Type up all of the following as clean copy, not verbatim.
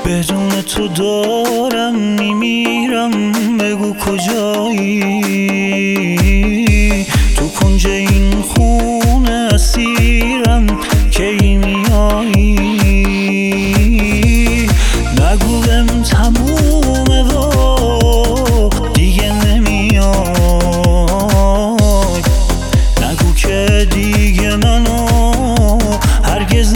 بدون تو دارم میمیرم، بگو کجایی؟ تو کنج این خونه اسیرم، کی میایی؟ نگو بهم تمومه و دیگه نمیای، نگو که دیگه منو هرگز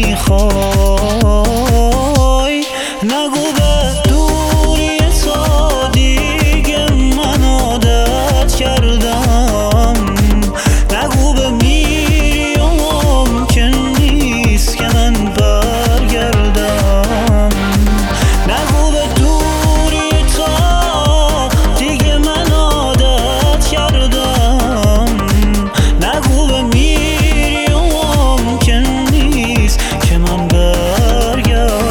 نمیخوای، نگو به دوری تا دیگه من عادت کردم، نگو بمیری و ممکن نیست که من برگردم، نگو به دوری تا دیگه من عادت کردم، نگو بمیری و ممکن نیست که من برگردم.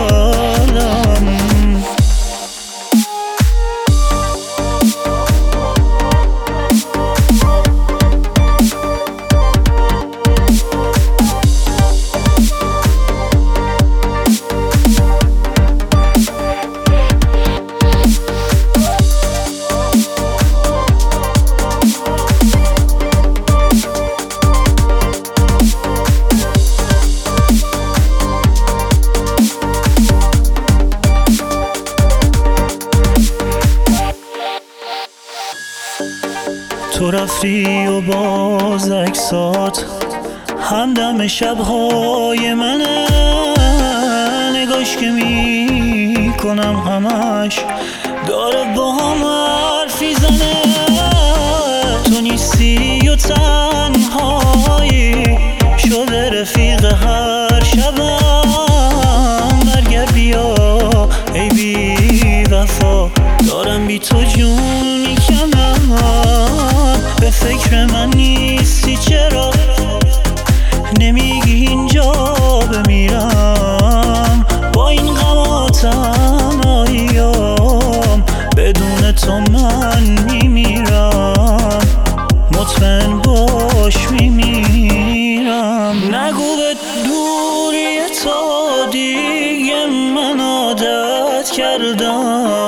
تو رفتی و باز عکسات همدم شبهای منه، نگاش که میکنم همش داره با هم حرفی زنه، تو نیستی و تنهایی شده رفیق هر شبم، برگرد بیا ای بی وفا، دارم بی تو جون میکنم، به فکر من نیستی چرا نمیگی اینجا بمیرم، با این غم و تنهاییام بدون تو من میمیرم، مطمئن باش میمیرم، نگو به دوری تا دیگه من عادت کردم،